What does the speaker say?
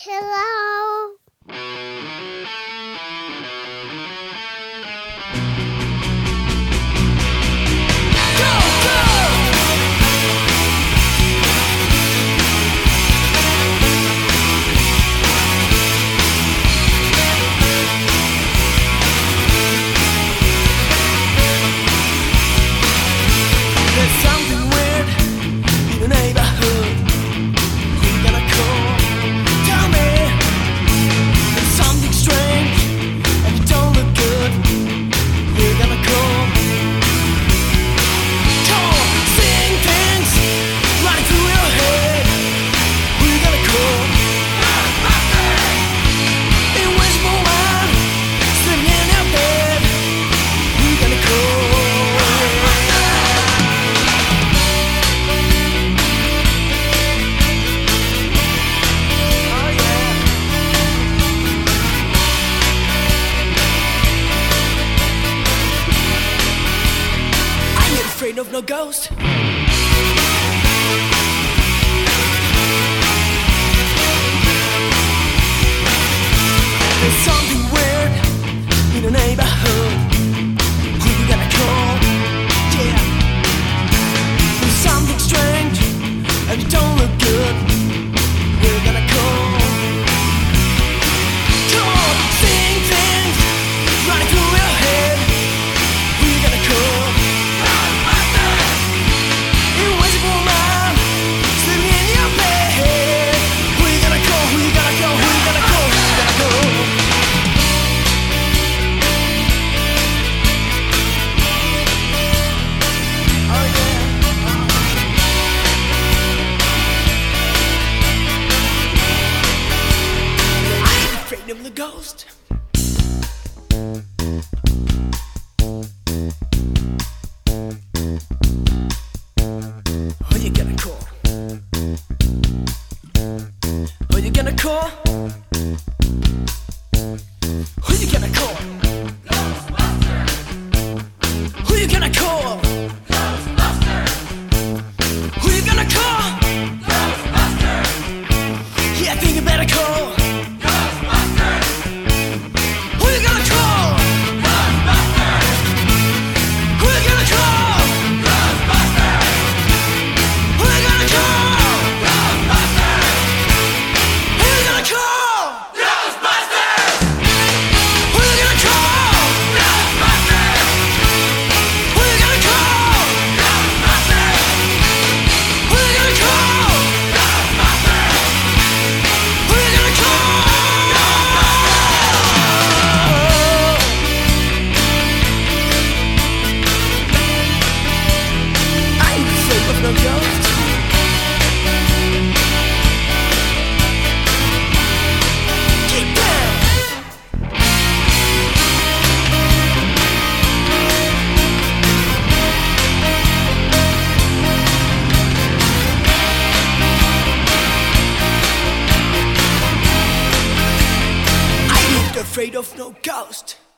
Hello. Afraid of no ghost. There's something weird in the neighborhood. Who you gonna call? Yeah. There's something strange and it don't look good. Who you gonna call? Come on, seeing things running through your head. Who you gonna call? The ghost. Who you gonna call? Who you gonna call? Who you gonna call? Ghostbusters. Who you gonna call? Ghostbusters. Who you gonna call? Ghostbusters. Yeah, I think you better call. Afraid of no ghost.